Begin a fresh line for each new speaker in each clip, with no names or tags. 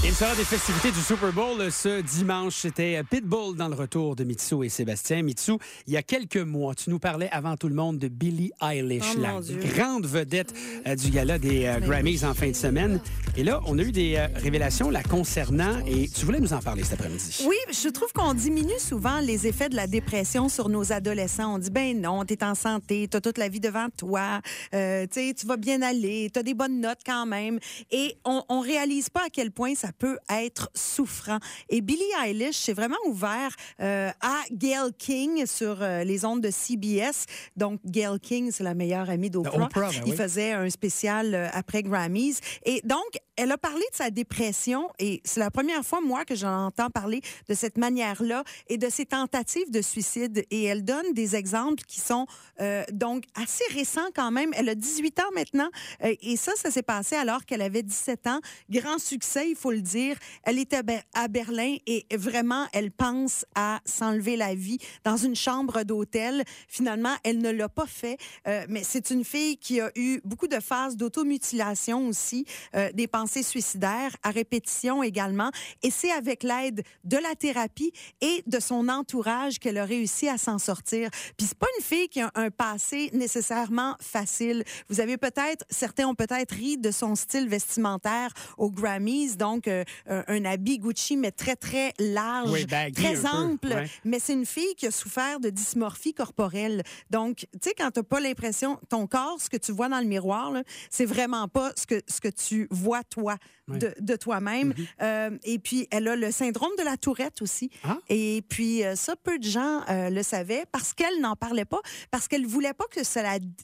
Il sera des festivités du Super Bowl ce dimanche. C'était Pitbull dans le retour de Mitsou et Sébastien. Mitsou, il y a quelques mois, tu nous parlais avant tout le monde de Billie Eilish, la grande vedette du gala des Grammys en fin de semaine. Et là, on a eu des révélations la concernant et tu voulais nous en parler cet après-midi.
Oui, je trouve qu'on diminue souvent les effets de la dépression sur nos adolescents. On dit, ben non, t'es en santé, t'as toute la vie devant toi, tu vas bien aller, t'as des bonnes notes quand même. Et on réalise pas à quel point ça peut être souffrant. Et Billie Eilish s'est vraiment ouvert à Gayle King sur les ondes de CBS. Donc, Gayle King, c'est la meilleure amie d'Oprah. Il faisait un spécial après Grammys. Et donc, elle a parlé de sa dépression et c'est la première fois, moi, que j'entends parler de cette manière-là et de ses tentatives de suicide. Et elle donne des exemples qui sont donc assez récents quand même. Elle a 18 ans maintenant et ça s'est passé alors qu'elle avait 17 ans. Grand succès, il faut le dire. Elle était à Berlin et vraiment, elle pense à s'enlever la vie dans une chambre d'hôtel. Finalement, elle ne l'a pas fait, mais c'est une fille qui a eu beaucoup de phases d'automutilation aussi, des pensées suicidaires à répétition également. Et c'est avec l'aide de la thérapie et de son entourage qu'elle a réussi à s'en sortir. Puis c'est pas une fille qui a un passé nécessairement facile. Vous avez certains ont peut-être ri de son style vestimentaire aux Grammys, donc un habit Gucci mais très très large, très ample. Mais c'est une fille qui a souffert de dysmorphie corporelle. Donc, tu sais, quand t'as pas l'impression, ton corps, ce que tu vois dans le miroir, là, c'est vraiment pas ce que tu vois toi de toi-même. Et puis, elle a le syndrome de la Tourette aussi. Et puis, ça, peu de gens le savaient parce qu'elle n'en parlait pas, parce qu'elle voulait pas que ça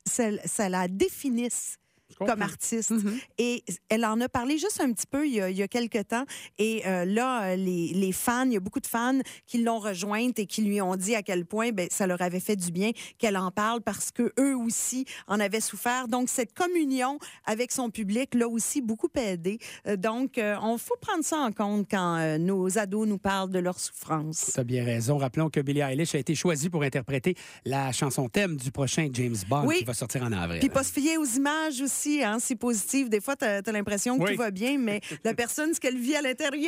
la définisse comme artiste. Et elle en a parlé juste un petit peu il y a quelques temps. Et là, les fans, il y a beaucoup de fans qui l'ont rejointe et qui lui ont dit à quel point ça leur avait fait du bien qu'elle en parle parce que eux aussi en avaient souffert. Donc, cette communion avec son public l'a aussi beaucoup aidé. Donc, on faut prendre ça en compte quand nos ados nous parlent de leur souffrance.
Tu as bien raison. Rappelons que Billie Eilish a été choisie pour interpréter la chanson thème du prochain James Bond qui va sortir en avril.
Puis pas se fier aux images aussi, hein, c'est positif. Des fois, t'as l'impression que tout va bien, mais la personne, ce qu'elle vit à l'intérieur,